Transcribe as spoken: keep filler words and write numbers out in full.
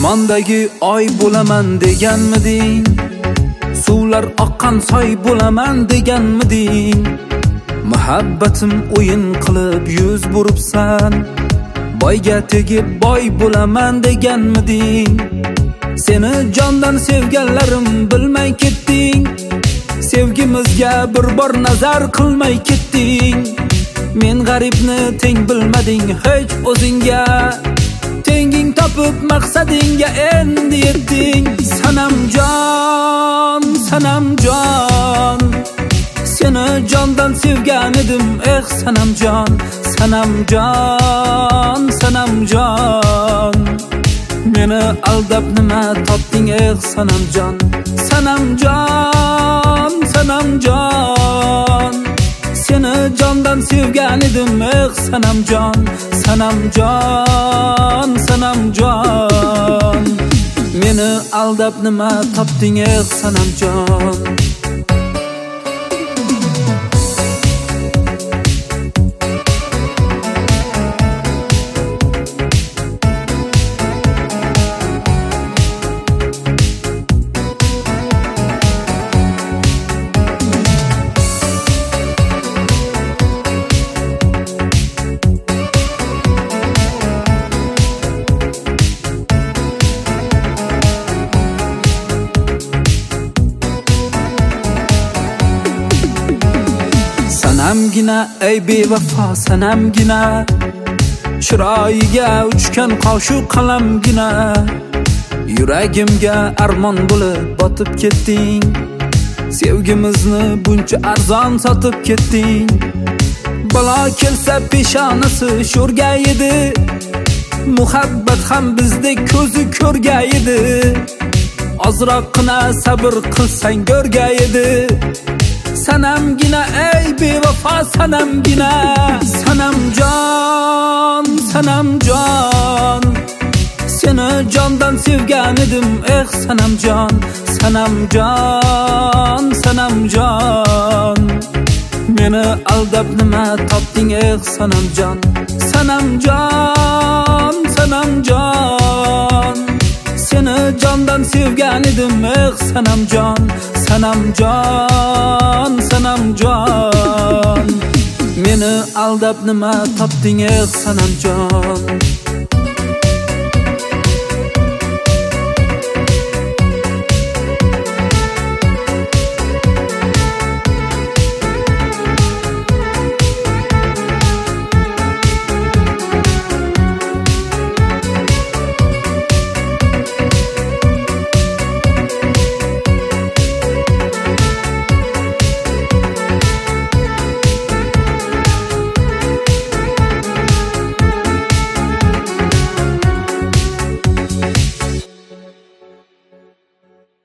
Osmondagi oy bo'laman deganmiding? Suvlar oqqan soy bo'laman deganmiding? Muhabbatim o'yin qilib yuz buribsan. Boyga tegib boy bo'laman deganmiding? Seni jondan sevganlarim bilmay ketding. Sevgimizga bir bor nazar qilmay ketding. Men g'aribni teng bilmading hech o'zingga. Tenging topib maqsadingga endi yetding. Sanamjon, sanamjon, seni jondan sevgan edim, eh sanamjon, sanamjon, sanamjon. Meni aldab nima topding, eh sanamjon, sanamjon, sanamjon. Seni jondan sevgan edim, eh sanamjon, sanamjon, sanamjon. Meni aldab nima topding, eh sanamjon. Sanamgina ey bevafo sanamgina, chiroyiga uchgan qoshu qalamgina. Yuragimga armon bo'lib botib ketding. Sevgimizni buncha arzon sotib ketding. Balo kelsa peshonasi sho'rga edi. Muhabbat ham bizdek ko'zi ko'rga edi. Ozroqgina sabr qilsang go'rga edi. Sanamgina ey bevafo sanamgina, sanamjon, sanamjon. Seni jondan sevgan edim, eh sanamjon, sanamjon, sanamjon. Meni aldab nima topding, eh sanamjon, sanamjon, sanamjon. Seni jondan sevgan edim, eh sanamjon, sanamjon, sanamjon. Meni aldab nima topding, eh sanamjon.